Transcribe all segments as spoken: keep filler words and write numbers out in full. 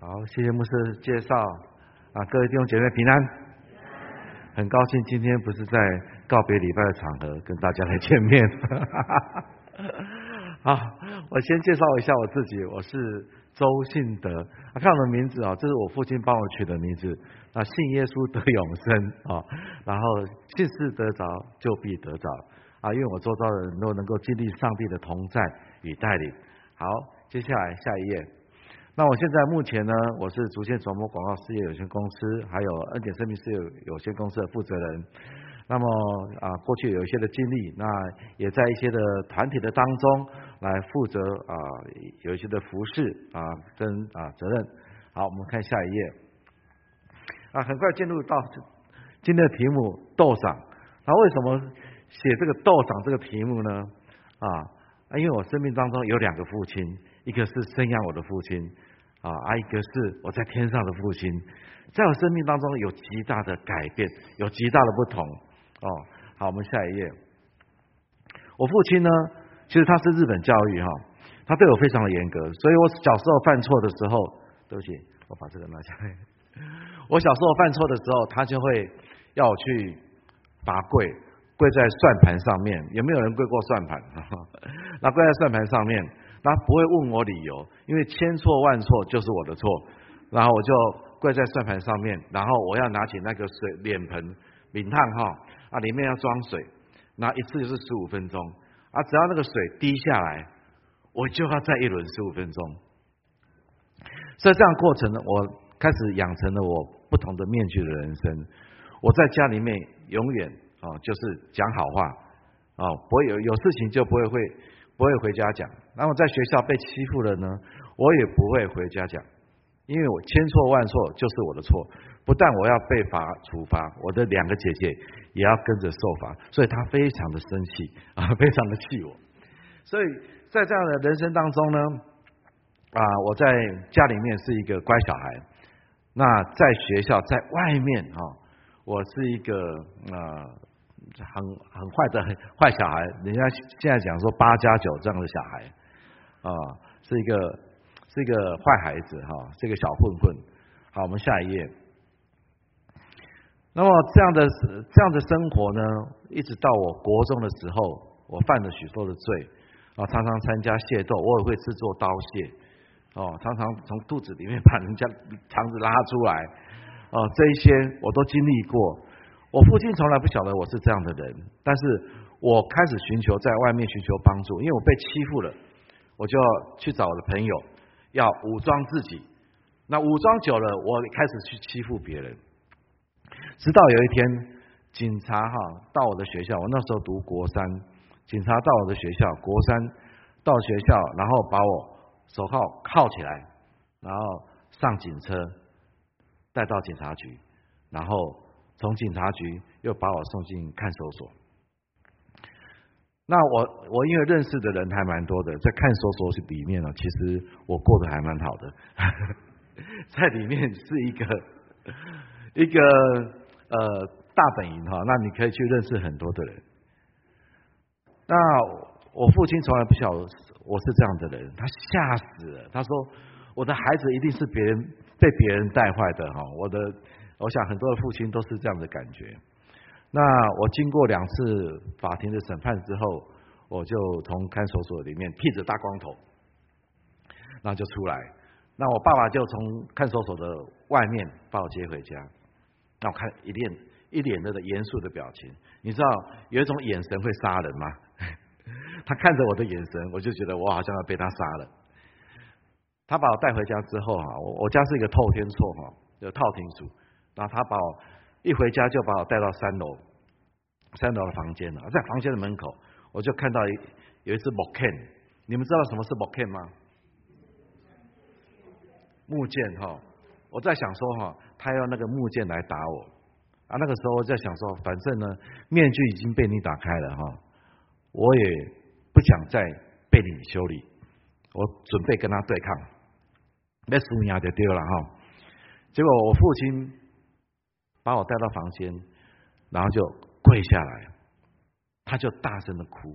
好，谢谢牧师介绍啊，各位弟兄姐妹平安。很高兴今天不是在告别礼拜的场合跟大家来见面。好，我先介绍一下我自己，我是周信德。啊，看我的名字啊，这是我父亲帮我取的名字。啊，信耶稣得永生啊，然后信事得着就必得着啊，因为我周遭的人都能够经历上帝的同在与带领。好，接下来下一页。那我现在目前呢，我是竹县转播广告事业有限公司，还有恩典生命事业有限公司的负责人。那么啊，过去有一些的经历，那也在一些的团体的当中来负责啊，有一些的服侍啊跟啊责任。好，我们看下一页。啊，很快进入到今天的题目斗长。那为什么写这个斗长这个题目呢？啊，因为我生命当中有两个父亲。一个是生养我的父亲啊，啊，一个是我在天上的父亲，在我生命当中有极大的改变，有极大的不同哦。好，我们下一页。我父亲呢，其实他是日本教育哈，他对我非常的严格，所以我小时候犯错的时候，对不起，我把这个拿下来。我小时候犯错的时候，他就会要我去罚跪，跪在算盘上面。有没有人跪过算盘？那跪在算盘上面。他不会问我理由，因为千错万错就是我的错。然后我就跪在算盘上面，然后我要拿起那个水脸盆，脸烫哈啊，里面要装水，那一次就是十五分钟啊，只要那个水滴下来，我就要再一轮十五分钟。所以这样过程呢，我开始养成了我不同的面具的人生。我在家里面永远啊，就是讲好话啊，不会有有事情就不会会。不会回家讲，然后在学校被欺负了呢，我也不会回家讲，因为我千错万错就是我的错，不但我要被罚处罚，我的两个姐姐也要跟着受罚，所以她非常的生气啊，非常的气我。所以在这样的人生当中呢，啊，我在家里面是一个乖小孩，那在学校在外面啊，我是一个呃。很很坏的很坏小孩，人家现在讲说八加九这样的小孩啊，是一个是一个坏孩子哈，是一个小混混。好，我们下一页。那么这样的这样的生活呢，一直到我国中的时候，我犯了许多的罪啊，常常参加械斗，我也会制作刀械哦，常常从肚子里面把人家肠子拉出来哦，这一些我都经历过。我父亲从来不晓得我是这样的人，但是我开始寻求在外面寻求帮助，因为我被欺负了，我就去找我的朋友，要武装自己。那武装久了，我开始去欺负别人。直到有一天，警察哈到我的学校，我那时候读国三，警察到我的学校，国三到学校，然后把我手铐铐起来，然后上警车，带到警察局，然后从警察局又把我送进看守所。那我我因为认识的人还蛮多的，在看守所里面呢，其实我过得还蛮好的，在里面是一个一个呃大本营哈，那你可以去认识很多的人。那我父亲从来不晓得我是这样的人，他吓死了，他说我的孩子一定是别人被别人带坏的哈，我的。我想很多的父亲都是这样的感觉。那我经过两次法庭的审判之后，我就从看守所里面剃着大光头，那就出来。那我爸爸就从看守所的外面把我接回家。那我看一脸一脸的严肃的表情，你知道有一种眼神会杀人吗？他看着我的眼神，我就觉得我好像要被他杀了。他把我带回家之后哈，我我家是一个透天厝哈，有套厅属。然后他把我一回家就把我带到三楼，三楼的房间了，在房间的门口，我就看到有一只木剑。你们知道什么是木剑吗？木剑哈，我在想说哈，他用那个木剑来打我啊。那个时候我在想说，反正呢，面具已经被你打开了哈，我也不想再被你修理，我准备跟他对抗，那输赢就丢了哈。结果我父亲把我带到房间，然后就跪下来，他就大声的哭，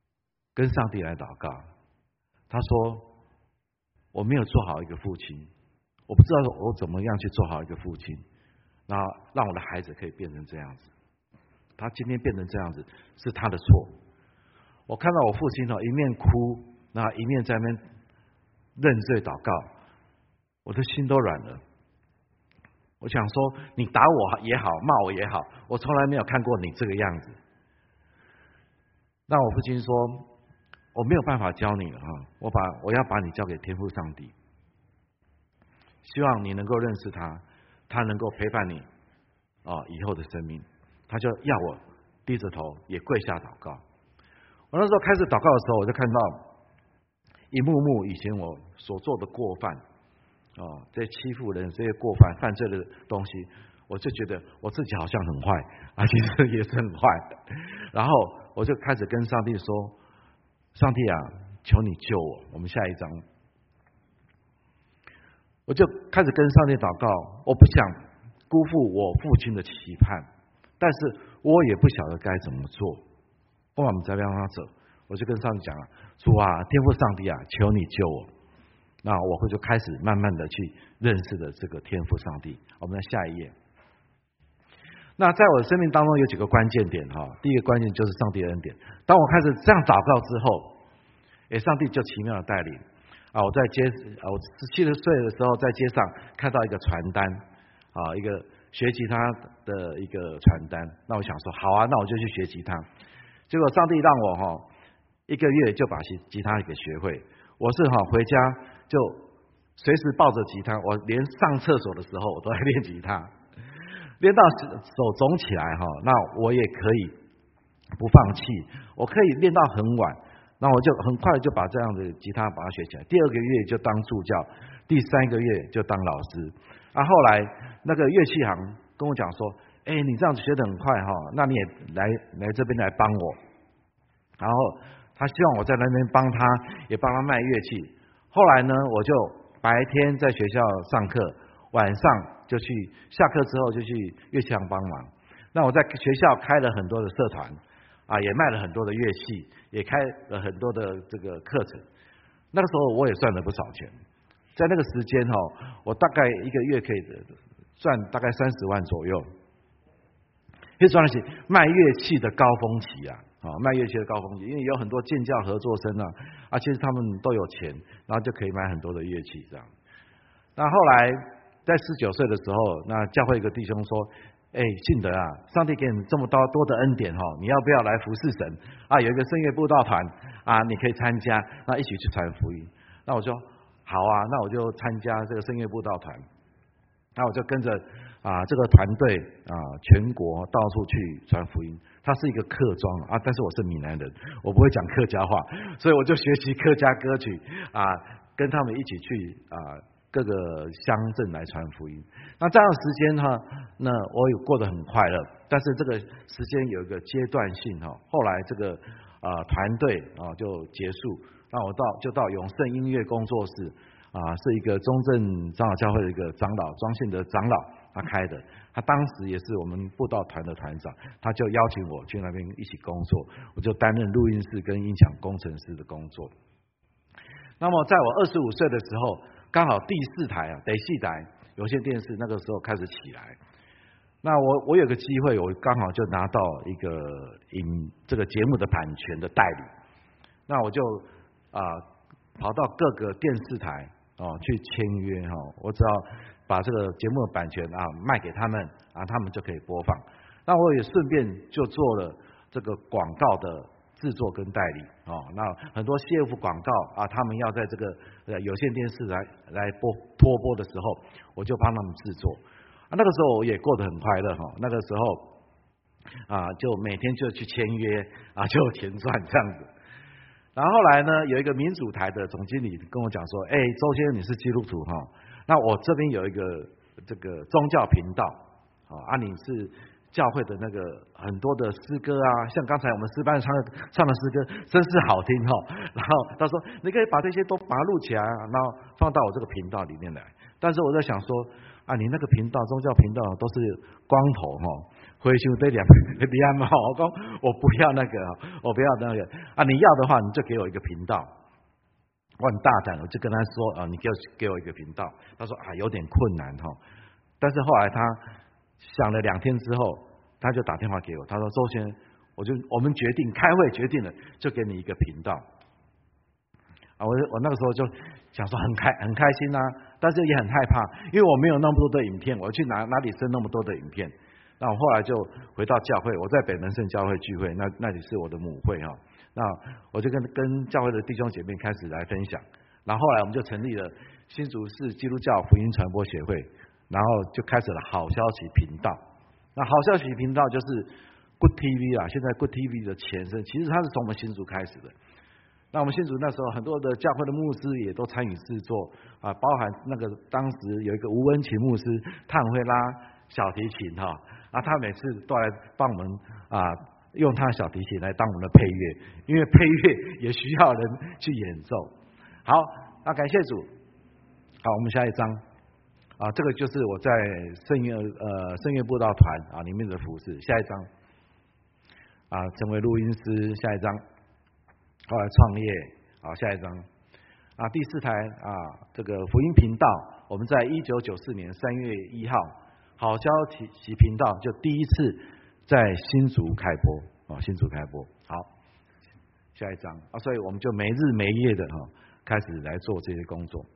跟上帝来祷告。他说：“我没有做好一个父亲， 我不知道我怎么样去做好一个父亲，然后让我的孩子可以变成这样子。他今天变成这样子是他的错。我看到我父亲一面哭，那一面在那边认罪祷告，我的心都软了。我想说，你打我也好，骂我也好，我从来没有看过你这个样子。那我父亲说，我没有办法教你了啊，我把我要把你交给天父上帝，希望你能够认识他，他能够陪伴你啊以后的生命。他就要我低着头也跪下祷告。我那时候开始祷告的时候，我就看到一幕幕以前我所做的过犯啊，这些欺负人、这些过犯、犯罪的东西，我就觉得我自己好像很坏啊，其实也是很坏。然后我就开始跟上帝说：“上帝啊，求你救我。”我们下一章，我就开始跟上帝祷告，我不想辜负我父亲的期盼，但是我也不晓得该怎么做。我们再让他走，我就跟上帝讲了：“主啊，天父上帝啊，求你救我。”那我会就开始慢慢的去认识了这个天父上帝。我们来下一页。那在我的生命当中有几个关键点哈，第一个关键就是上帝的恩典。当我开始这样祷告之后，诶，上帝就奇妙的带领啊！我在街啊，我十七岁的时候在街上看到一个传单啊，一个学吉他的一个传单。那我想说，好啊，那我就去学吉他。结果上帝让我哈一个月就把吉吉他给学会。我是哈回家就随时抱着吉他，我连上厕所的时候我都在练吉他，练到手肿起来哈，那我也可以不放弃，我可以练到很晚，那我就很快就把这样的吉他把它学起来。第二个月就当助教，第三个月就当老师。啊，后来那个乐器行跟我讲说，哎，你这样子学得很快哈，那你也来来这边来帮我。然后他希望我在那边帮他，也帮他卖乐器。后来呢，我就白天在学校上课，晚上就去下课之后就去乐器行帮忙。那我在学校开了很多的社团啊，也卖了很多的乐器，也开了很多的这个课程。那个时候我也赚了不少钱，在那个时间哈，我大概一个月可以赚大概三十万左右。可以赚得起卖乐器的高峰期啊！啊，卖乐器的高峰期，因为有很多建教合作生啊，啊，其实他们都有钱，然后就可以买很多的乐器这样。那后来在十九岁的时候，那教会一个弟兄说：“哎，信德啊，上帝给你这么多多的恩典哈，你要不要来服侍神啊？有一个圣乐布道团啊，你可以参加，那一起去传福音。”那我说：“好啊，那我就参加这个圣乐布道团。”那我就跟着啊这个团队啊全国到处去传福音。它是一个客庄啊，但是我是闽南人，我不会讲客家话，所以我就学习客家歌曲啊，跟他们一起去啊各个乡镇来传福音。那这样的时间哈，那我有过得很快乐，但是这个时间有一个阶段性哈。后来这个啊团队啊就结束，那我到就到永盛音乐工作室啊，是一个中正长老教会的一个长老庄信德长老他开的。他当时也是我们布道团的团长，他就邀请我去那边一起工作，我就担任录音室跟音响工程师的工作。那么在我二十五岁的时候，刚好第四台啊，第四台有线电视那个时候开始起来。那我我有个机会，我刚好就拿到一个影这个节目的版权的代理，那我就啊、呃、跑到各个电视台哦去签约哈、哦，我只要把这个节目的版权啊卖给他们啊，他们就可以播放。那我也顺便就做了这个广告的制作跟代理哦。那很多 C F 广告啊，他们要在这个呃有线电视来来播托播的时候，我就帮他们制作。啊，那个时候我也过得很快乐哈、哦。那个时候啊，就每天就去签约啊，就有钱赚这样子。然后后来呢，有一个民主台的总经理跟我讲说：“哎，周先生你是基督徒哈、哦？那我这边有一个这个宗教频道啊，你是教会的那个很多的诗歌啊，像刚才我们诗班唱的唱的诗歌真是好听哈、哦。然后他说你可以把这些都把它录起来，然后放到我这个频道里面来。但是我在想说啊，你那个频道宗教频道都是光头哈、哦，回修这两两毛，我说我不要那个，我不要那个啊，你要的话你就给我一个频道。 我很大胆，我就跟他说啊，你给我给我一个频道。他说啊，有点困难哈。但是后来他想了两天之后，他就打电话给我，他说周先生，我就我们决定开会决定了，就给你一个频道。啊，我我那个时候就想说很开很开心啊，但是也很害怕，因为我没有那么多的影片，我去哪哪里生那么多的影片？那我后来就回到教会，我在北门圣教会聚会，那那里是我的母会哈。那我就跟跟教会的弟兄姐妹开始来分享，然后后来我们就成立了新竹市基督教福音传播协会，然后就开始了好消息频道。那好消息频道就是 Good T V 啊，现在 Good T V 的前身，其实它是从我们新竹开始的。那我们新竹那时候很多的教会的牧师也都参与制作啊，包含那个当时有一个吴文琴牧师，他很会拉小提琴哈，啊，他每次都来帮我们啊，用他的小提琴来当我们的配乐，因为配乐也需要人去演奏。好，那感谢主。好，我们下一章啊，这个就是我在圣乐呃圣乐布道团啊里面的服饰。下一章啊，成为录音师。下一章。后来创业，好，下一章啊，第四台啊，这个福音频道，我们在一九九四年三月一号，好消息频道就第一次在新竹开播啊，新竹开播。好，下一章啊，所以我们就没日没夜的哈，开始来做这些工作。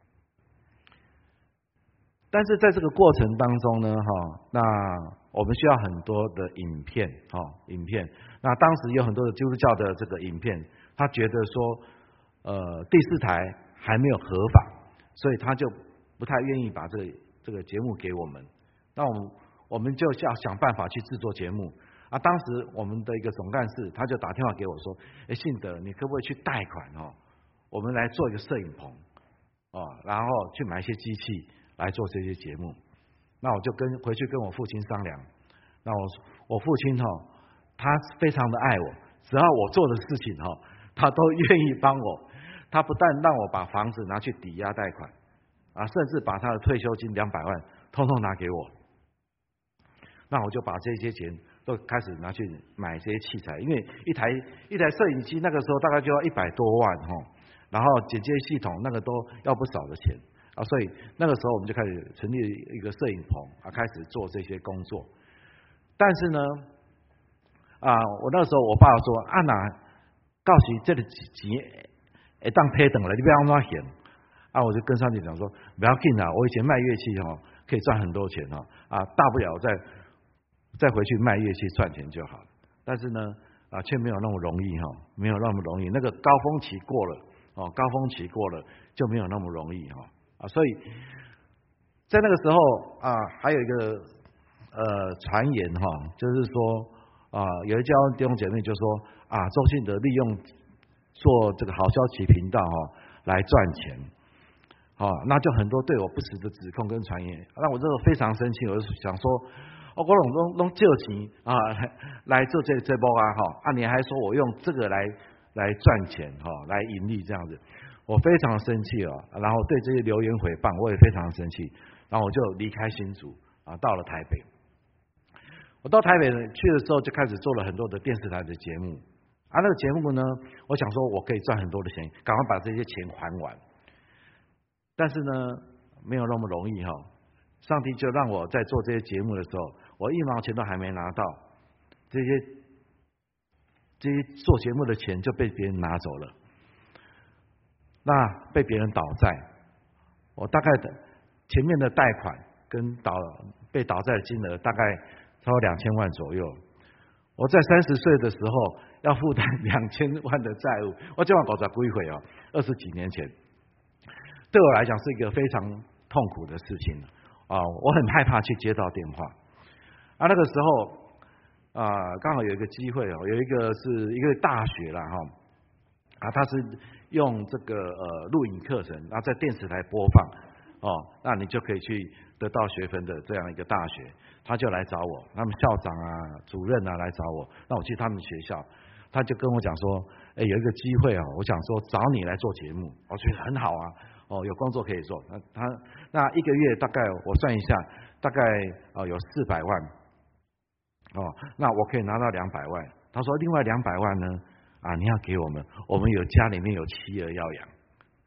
但是在这个过程当中呢，哈，那我们需要很多的影片，哈，影片。那当时有很多的基督教的这个影片，他觉得说，呃，第四台还没有合法，所以他就不太愿意把这个这个节目给我们。那我们我们就要想办法去制作节目。啊，当时我们的一个总干事他就打电话给我说，哎，信德，你可不可以去贷款哦？我们来做一个摄影棚，哦，然后去买一些机器来做这些节目。那我就跟回去跟我父亲商量。那我我父亲哈、哦，他非常的爱我，只要我做的事情哈、哦，他都愿意帮我。他不但让我把房子拿去抵押贷款，啊，甚至把他的退休金两百万通通拿给我。那我就把这些钱都开始拿去买这些器材，因为一台一台摄影机那个时候大概就要一百多万哈、哦，然后剪接系统那个都要不少的钱。啊，所以那个时候我们就开始成立一个摄影棚啊，开始做这些工作。但是呢，啊，我那个时候我爸说啊，那到时这个钱会当赔等了，你不要那嫌啊，我就跟上帝讲说，不要紧啊，我以前卖乐器哈、哦，可以赚很多钱哈、哦，啊，大不了我再再回去卖乐器赚钱就好了。但是呢，啊，却没有那么容易哈、哦，没有那么容易。那个高峰期过了哦，高峰期过了就没有那么容易哈、哦。啊，所以在那个时候啊，还有一个呃传言哈，就是说啊，有一家弟兄姐妹就说啊，周信德利用做这个好消息频道哈来赚钱，好，那就很多对我不实的指控跟传言，让我这个非常生气，我就想说，哦，我拢拢拢借钱啊来做这这波啊哈，啊你还说我用这个来来赚钱哈，来盈利这样子。我非常生气哦，然后对这些流言诽谤我也非常生气，然后我就离开新竹啊，到了台北。我到台北去的时候，就开始做了很多的电视台的节目啊。那个节目呢，我想说我可以赚很多的钱，赶快把这些钱还完。但是呢，没有那么容易哈、哦。上帝就让我在做这些节目的时候，我一毛钱都还没拿到，这些这些做节目的钱就被别人拿走了。那被别人倒债，我大概的前面的贷款跟倒被倒债的金额大概超过两千万左右。我在三十岁的时候要负担两千万的债务，我这样搞在归回哦，二十几年前，对我来讲是一个非常痛苦的事情啊！我很害怕去接到电话啊。那个时候啊，刚好有一个机会哦，有一个是一个大学啦哈啊，他是用这个呃录影课程，然后在电视台播放哦，那你就可以去得到学分的这样一个大学，他就来找我，他们校长啊、主任啊来找我，那我去他们学校，他就跟我讲说，哎，有一个机会啊，我想说找你来做节目，我觉得很好啊，哦，有工作可以做，那他那一个月大概我算一下，大概哦有四百万，哦，那我可以拿到两百万，他说另外两百万呢？啊，你要给我们，我们有家里面有妻儿要养，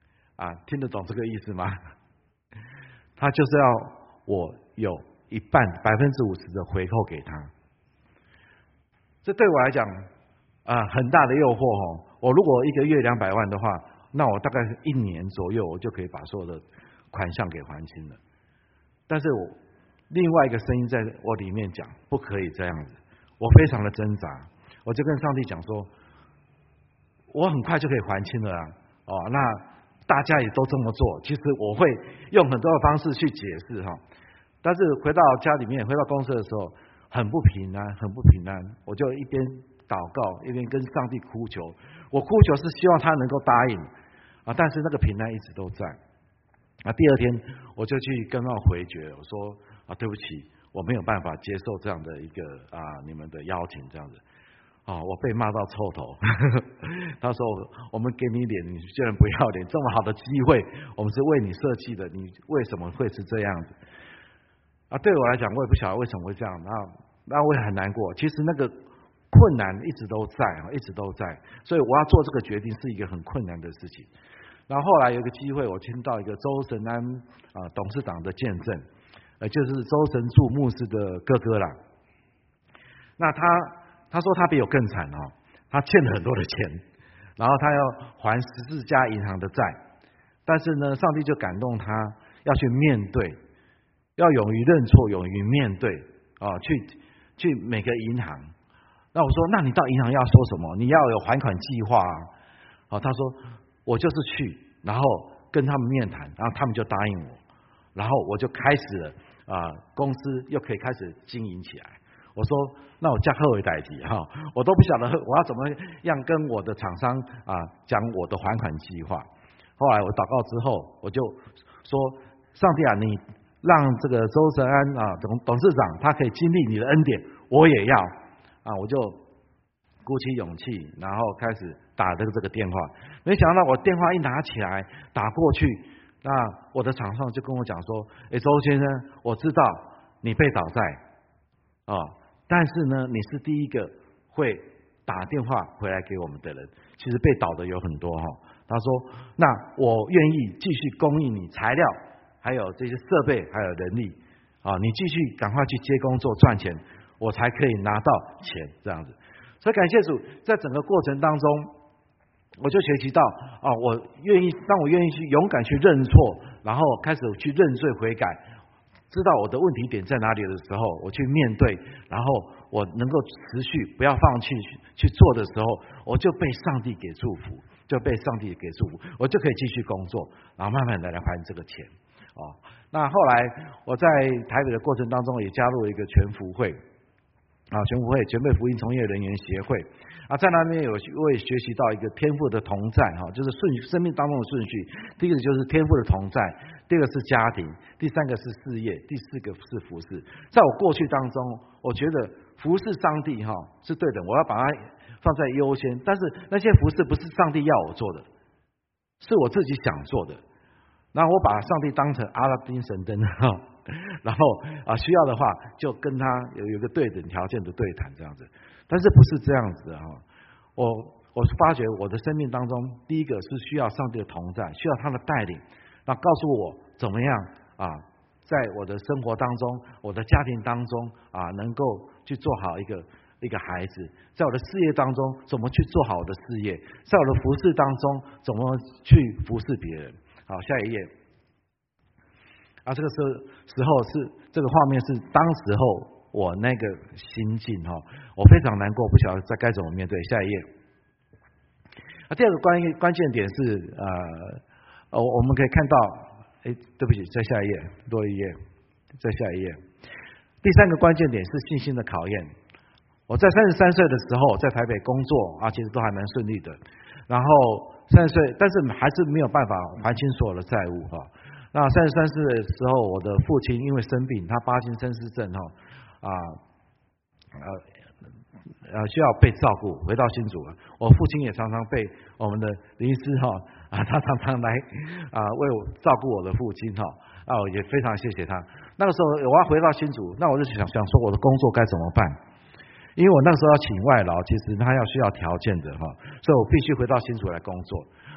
啊，听得懂这个意思吗？他就是要我有一半百分之五十的回扣给他。这对我来讲啊，很大的诱惑哦。我如果一个月两百万的话，那我大概一年左右，我就可以把所有的款项给还清了。但是我另外一个声音在我里面讲，不可以这样子。我非常的挣扎，我就跟上帝讲说，我很快就可以还清了啊。哦，那大家也都这么做，其实我会用很多的方式去解释哈。但是回到家里面，回到公司的时候，很不平安，很不平安。我就一边祷告，一边跟上帝哭求。我哭求是希望他能够答应啊，但是那个平安一直都在。啊，第二天我就去跟他回绝，我说啊，对不起，我没有办法接受这样的一个啊你们的邀请，这样子。哦，我被骂到臭头。他说：“我们给你脸，你居然不要脸！这么好的机会，我们是为你设计的，你为什么会是这样子？”啊，对我来讲，我也不晓得为什么会这样，那那我也很难过。其实那个困难一直都在，一直都在，所以我要做这个决定是一个很困难的事情。然后后来有一个机会，我听到一个周神安啊董事长的见证，呃，就是周神柱牧师的哥哥啦。那他。他说他比我更惨哦，他欠了很多的钱，然后他要还十四家银行的债，但是呢，上帝就感动他要去面对，要勇于认错，勇于面对啊，去去每个银行。那我说，那你到银行要说什么？你要有还款计划啊。好，他说我就是去，然后跟他们面谈，然后他们就答应我，然后我就开始了啊，公司又可以开始经营起来。我说，那我加贺为代替哈，我都不晓得我要怎么样跟我的厂商啊讲我的还款计划。后来我祷告之后，我就说，上帝啊，你让这个周神安啊董董事长他可以经历你的恩典，我也要啊，我就鼓起勇气，然后开始打这个这个电话。没想到我电话一拿起来打过去，那我的厂商就跟我讲说，哎，周先生，我知道你被倒债啊。但是呢，你是第一个会打电话回来给我们的人。其实被倒的有很多哈。他说：“那我愿意继续供应你材料，还有这些设备，还有人力啊，你继续赶快去接工作赚钱，我才可以拿到钱这样子。”所以感谢主，在整个过程当中，我就学习到啊，我愿意，当我愿意去勇敢去认错，然后开始去认罪悔改。知道我的问题点在哪里的时候，我去面对，然后我能够持续不要放弃去做的时候，我就被上帝给祝福，就被上帝给祝福，我就可以继续工作，然后慢慢的来还这个钱。哦，那后来我在台北的过程当中，也加入了一个全福会啊，全福会全备福音从业人员协会啊，在那边有我也学习到一个天父的同在哈，就是顺生命当中的顺序。第一个就是天父的同在，第二个是家庭，第三个是事业，第四个是服事。在我过去当中，我觉得服事上帝哈是对的，我要把它放在优先。但是那些服事不是上帝要我做的，是我自己想做的。然后我把上帝当成阿拉丁神灯哈，然后啊需要的话就跟他有有一个对等条件的对谈这样子。但是不是这样子哈？我我发觉我的生命当中，第一个是需要上帝的同在，需要他的带领，那告诉我怎么样啊，在我的生活当中，我的家庭当中啊，能够去做好一个一个孩子，在我的事业当中怎么去做好我的事业，在我的服事当中怎么去服侍别人。好，下一页。啊，这个时候时候是这个画面是当时候我那个心境哈，我非常难过，不晓得该该怎么面对。下一页。啊，第二个关关键点是呃，哦，我们可以看到，哎，对不起，再下一页，多一页，再下一页。第三个关键点是信心的考验。我在三十三岁的时候在台北工作啊，其实都还蛮顺利的。然后三十岁，但是还是没有办法还清所有的债务哈。那三十三岁的时候，我的父亲因为生病，他帕金森氏症哈啊呃呃需要被照顾，回到新竹了。我父亲也常常被我们的林医师哈啊，他常常来啊为我照顾我的父亲哈啊，我也非常谢谢他。那个时候我要回到新竹，那我就想想说我的工作该怎么办？因为我那个时候要请外劳，其实他要需要条件的哈，所以我必须回到新竹来工作。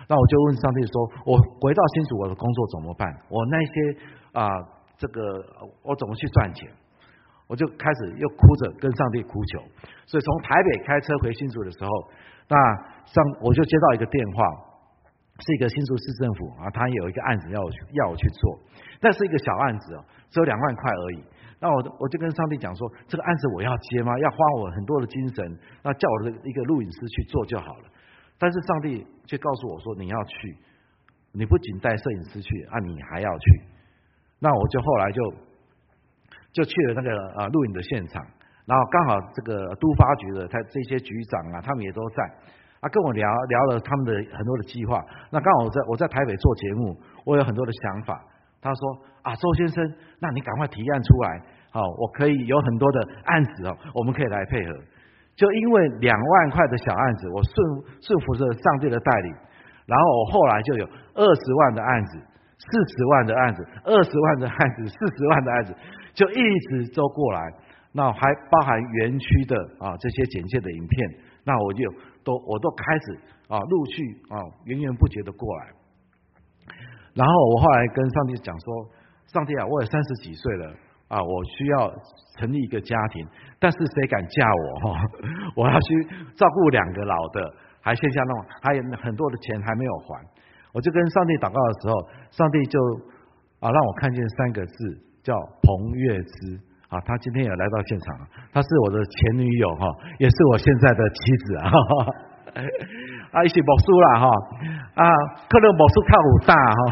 那我就问上帝说：我回到新竹，我的工作怎么办？我那些啊、呃，这个我怎么去赚钱？我就开始又哭着跟上帝哭求。所以从台北开车回新竹的时候，那上我就接到一个电话。是一个新竹市政府啊，他有一个案子要我去要我去做，但是一个小案子哦，只有两万块而已。那我我就跟上帝讲说，这个案子我要接吗？要花我很多的精神，那叫我的一个录影师去做就好了。但是上帝却告诉我说，你要去，你不仅带摄影师去啊，你还要去。那我就后来就就去了那个啊录影的现场，然后刚好这个都发局的他这些局长啊，他们也都在。他、啊、跟我聊聊了他们的很多的计划，那刚好我在我在台北做节目，我有很多的想法。他说啊，周先生，那你赶快提案出来，好、哦，我可以有很多的案子哦，我们可以来配合。就因为两万块的小案子，我顺顺服着上帝的带领，然后我后来就有二十万的案子、四十万的案子、二十万的案子、四十万的案子，就一直都过来。那还包含园区的啊这些简介的影片，那我就都我都开始啊陆续啊源源不绝的过来。然后我后来跟上帝讲说，上帝啊，我也三十几岁了啊，我需要成立一个家庭，但是谁敢嫁我哈？我要去照顾两个老的，还剩下那种还有很多的钱还没有还。我就跟上帝祷告的时候，上帝就啊让我看见三个字，叫彭月芝。啊，他今天也来到现场，她是我的前女友哈，也是我现在的妻子啊。啊，一起牧师啦哈，啊，可能牧师较有大哈。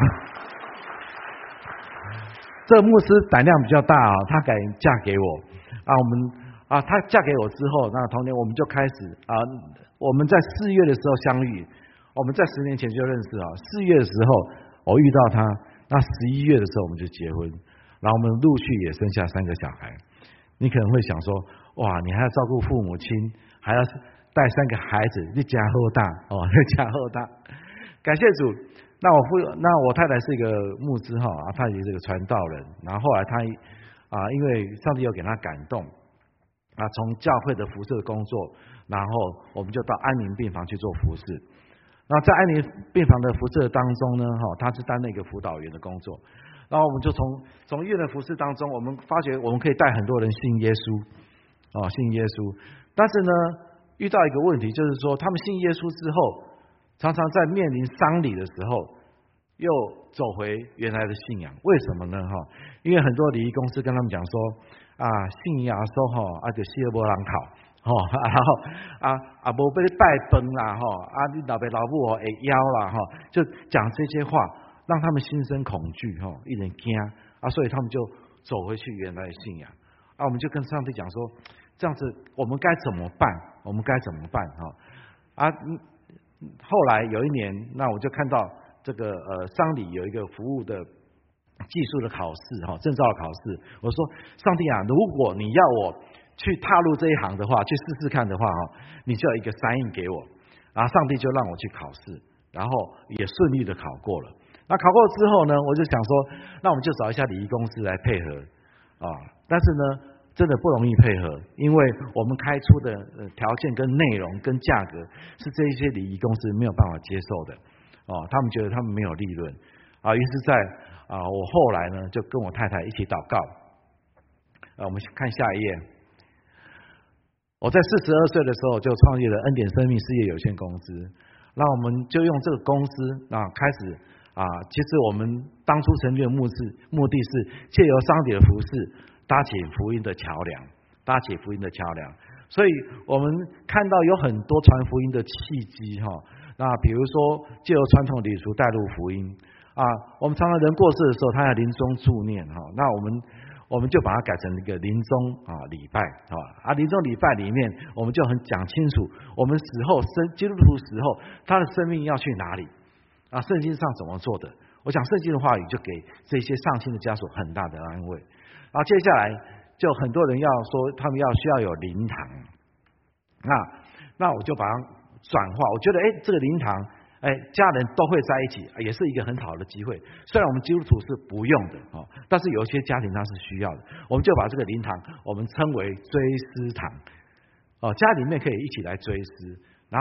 这个牧师胆量比较大啊，她敢嫁给我啊。我们啊，她嫁给我之后，那同年我们就开始啊，我们在四月的时候相遇，我们在十年前就认识啊。四月的时候我遇到她，那十一月的时候我们就结婚。然后我们陆续也生下三个小孩，你可能会想说，哇，你还要照顾父母亲，还要带三个孩子，你家后大哦，家后大。感谢主，那我父，那我太太是一个牧师哈，啊，她也是个传道人。然后后来她啊，因为上帝有给她感动啊，从教会的服侍的工作，然后我们就到安宁病房去做服侍。那在安宁病房的服侍当中呢，哈，她是担任一个辅导员的工作。然后我们就从从医院的服侍当中，我们发觉我们可以带很多人信耶稣，哦，信耶稣。但是呢，遇到一个问题，就是说他们信耶稣之后，常常在面临丧礼的时候，又走回原来的信仰。为什么呢？哈，因为很多礼仪公司跟他们讲说，啊，信耶稣哈，啊就死无人讨，哈，然后啊啊无被你拜崩啦，哈，啊你老爸老母会夭啦，哈，就讲这些话。让他们心生恐惧，哈，一点惊啊，所以他们就走回去原来的信仰啊。我们就跟上帝讲说，这样子我们该怎么办？我们该怎么办？哈啊！后来有一年，那我就看到这个呃丧礼有一个服务的技术的考试，哈，证照的考试。我说，上帝啊，如果你要我去踏入这一行的话，去试试看的话，哈，你就有一个sign in给我。然后上帝就让我去考试，然后也顺利的考过了。那考过之后呢，我就想说，那我们就找一下礼仪公司来配合啊。但是呢，真的不容易配合，因为我们开出的条件跟内容跟价格是这一些礼仪公司没有办法接受的哦。他们觉得他们没有利润啊。于是在啊，我后来呢就跟我太太一起祷告啊。我们看下一页。我在四十二岁的时候就创立了恩典生命事业有限公司，那我们就用这个公司啊开始。啊，其实我们当初成立的目的目的是借由上帝的服事，搭起福音的桥梁，搭起福音的桥梁。所以我们看到有很多传福音的契机哈。那比如说借由传统礼俗带入福音啊，我们常常人过世的时候，他要临终助念哈。那我们我们就把它改成一个临终啊礼拜啊啊临终礼拜里面，我们就很讲清楚，我们死后生基督徒死后，他的生命要去哪里。啊，圣经上怎么做的？我讲圣经的话语就给这些丧亲的家属很大的安慰。然后接下来就很多人要说他们要需要有灵堂，那那我就把它转化。我觉得哎，这个灵堂，哎，家人都会在一起，也是一个很好的机会。虽然我们基督徒是不用的哦，但是有一些家庭它是需要的，我们就把这个灵堂我们称为追思堂哦，家里面可以一起来追思，然后。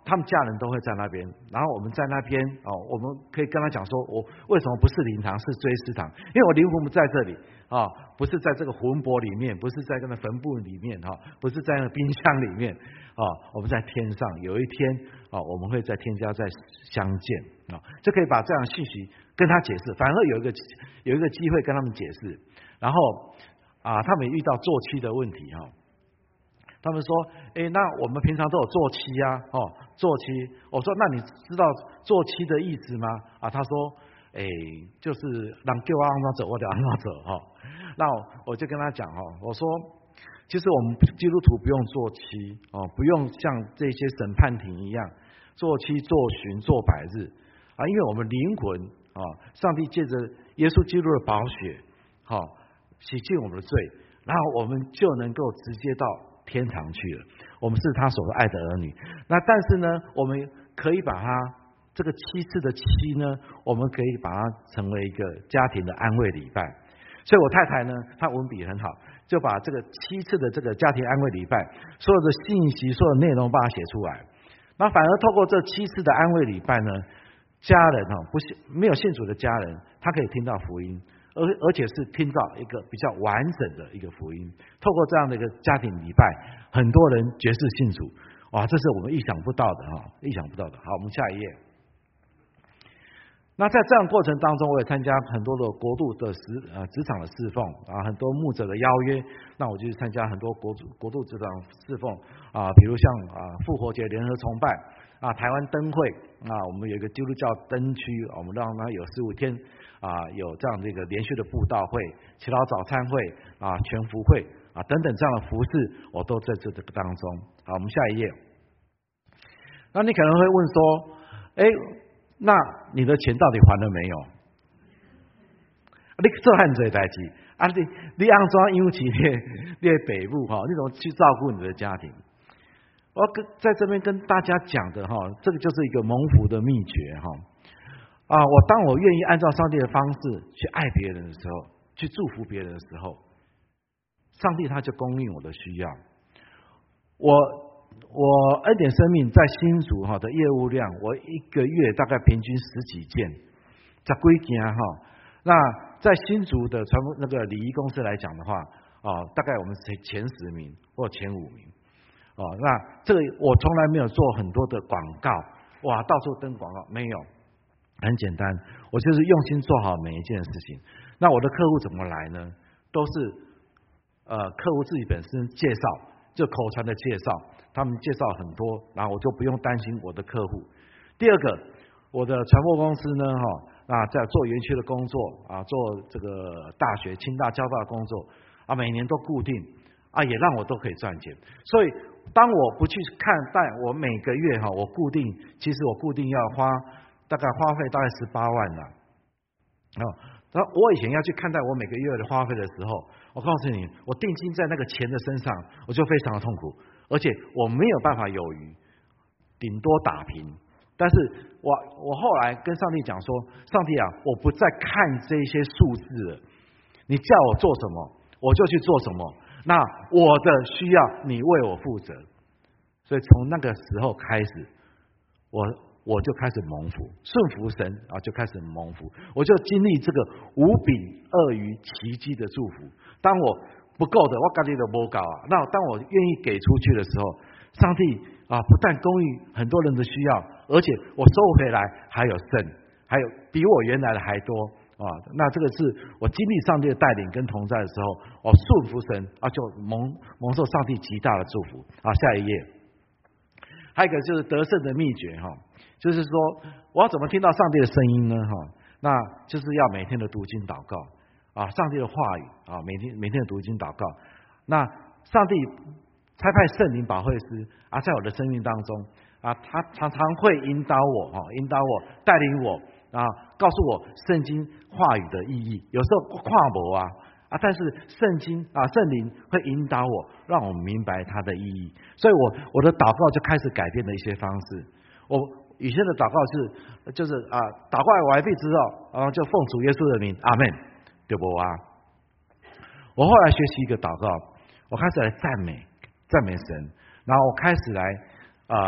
他们家人都会在那边，然后我们在那边哦，我们可以跟他讲说，我为什么不是灵堂，是追思堂？因为我灵魂不在这里啊、哦，不是在这个魂魄里面，不是在那个坟墓里面哈、哦，不是在那个冰箱里面啊、哦，我们在天上，有一天啊、哦，我们会在天家再相见啊、哦，就可以把这样信息跟他解释，反而有一个有一个机会跟他们解释，然后啊，他们也遇到做妻的问题哈。哦他们说：“哎，那我们平常都有做妻啊，哦，做妻。”我说：“那你知道做妻的意思吗？”啊，他说：“哎，就是让叫我安怎走，我就安怎走。”哈，那我就跟他讲哈，我说：“其实我们基督徒不用做妻哦，不用像这些审判庭一样做妻、做巡、做百日啊，因为我们灵魂啊，上帝借着耶稣基督的宝血，哈、哦，洗净我们的罪，然后我们就能够直接到天堂去了，我们是他所爱的儿女。那但是呢，我们可以把他这个七次的七呢，我们可以把它成为一个家庭的安慰礼拜。所以我太太呢，她文笔很好，就把这个七次的这个家庭安慰礼拜所有的信息、所有内容把它写出来。那反而透过这七次的安慰礼拜呢，家人哈，不是没有信主的家人，他可以听到福音。而而且是听到一个比较完整的一个福音，透过这样的一个家庭礼拜，很多人决志信主，哇，这是我们意想不到的哈，意想不到的。好，我们下一页。那在这样过程当中，我也参加很多的国度的职呃职场的侍奉啊，很多牧者的邀约，那我就参加很多国国度职场侍奉啊，比如像啊复活节联合崇拜啊，台湾灯会啊，我们有一个基督教灯区，我们让它有十五天。啊，有这样的一个连续的布道会、祈祷早餐会啊、全福会啊等等这样的服事，我都在这个当中。好，我们下一页。那你可能会问说，哎，那你的钱到底还了没有？你做很多代志啊，你你安怎养起你你的父母哈？你怎么去照顾你的家庭？我跟在这边跟大家讲的哈，这个就是一个蒙福的秘诀哈。啊，我当我愿意按照上帝的方式去爱别人的时候，去祝福别人的时候，上帝他就供应我的需要。我我恩典生命在新竹哈的业务量，我一个月大概平均十几件，在几件哈。那在新竹的传那个礼仪公司来讲的话，啊，大概我们是前十名或前五名。哦，那这个我从来没有做很多的广告，哇，到处登广告没有。很简单，我就是用心做好每一件事情。那我的客户怎么来呢？都是呃客户自己本身介绍，就口传的介绍，他们介绍很多，然后我就不用担心我的客户。第二个，我的传播公司呢，哈，啊，在做园区的工作啊，做这个大学清大交大的工作啊，每年都固定啊，也让我都可以赚钱。所以当我不去看待我每个月哈，我固定，其实我固定要花。大概花费大概十八万了，哦，然后我以前要去看待我每个月的花费的时候，我告诉你，我定睛在那个钱的身上，我就非常的痛苦，而且我没有办法有余，顶多打平。但是我我后来跟上帝讲说，上帝啊，我不再看这些数字了，你叫我做什么，我就去做什么。那我的需要你为我负责，所以从那个时候开始，我。我就开始蒙福，顺服神啊，就开始蒙福，我就经历这个无比鳄鱼奇迹的祝福。当我不够的，我家里都不够啊。那当我愿意给出去的时候，上帝啊，不但供应很多人的需要，而且我收回来还有剩，还有比我原来的还多啊。那这个是我经历上帝的带领跟同在的时候，我顺服神啊，就蒙蒙受上帝极大的祝福啊。下一页，还有一个就是得胜的秘诀哈。就是说，我要怎么听到上帝的声音呢？哈，那就是要每天的读经祷告啊，上帝的话语啊，每天每天的读经祷告。那上帝差派圣灵保惠师啊，在我的生命当中啊，他常常会引导我哈，引导我，带领我啊，告诉我圣经话语的意义。有时候跨博啊啊，但是圣经啊，圣灵会引导我，让我明白它的意义。所以我我的祷告就开始改变了一些方式。我以前的祷告是，就是啊，祷告完毕之后，然后就奉主耶稣的名，阿们，对不啊？我后来学习一个祷告，我开始来赞美赞美神，然后我开始来啊、呃、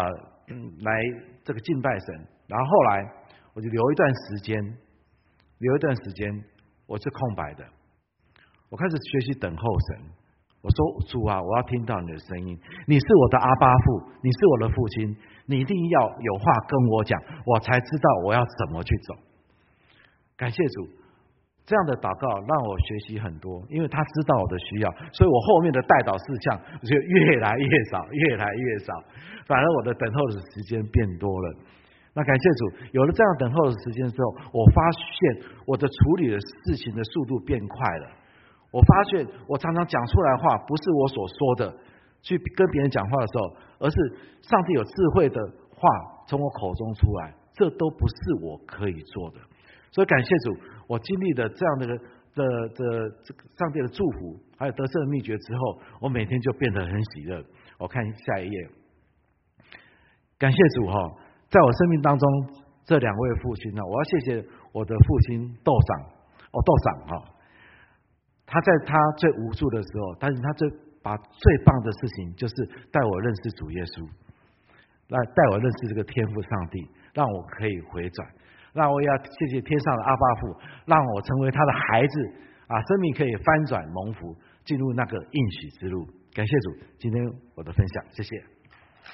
嗯来这个敬拜神，然后后来我就留一段时间，留一段时间我是空白的，我开始学习等候神。我说主啊，我要听到你的声音，你是我的阿爸父，你是我的父亲，你一定要有话跟我讲，我才知道我要怎么去走。感谢主，这样的祷告让我学习很多，因为他知道我的需要，所以我后面的代祷事项就越来越少，越来越少，反而我的等候的时间变多了。那感谢主，有了这样等候的时间之后，我发现我的处理的事情的速度变快了。我发现我常常讲出来的话不是我所说的，去跟别人讲话的时候，而是上帝有智慧的话从我口中出来，这都不是我可以做的。所以感谢主，我经历了这样的的的这个上帝的祝福，还有得胜的秘诀之后，我每天就变得很喜乐。我看下一页，感谢主哈，在我生命当中这两位父亲呢，我要谢谢我的父亲窦长哦，窦长哈。他在他最无助的时候，但是他最把最棒的事情就是带我认识主耶稣，来带我认识这个天父上帝，让我可以回转。让我也要谢谢天上的阿爸父，让我成为他的孩子啊，生命可以翻转蒙福，进入那个应许之路。感谢主，今天我的分享，谢谢。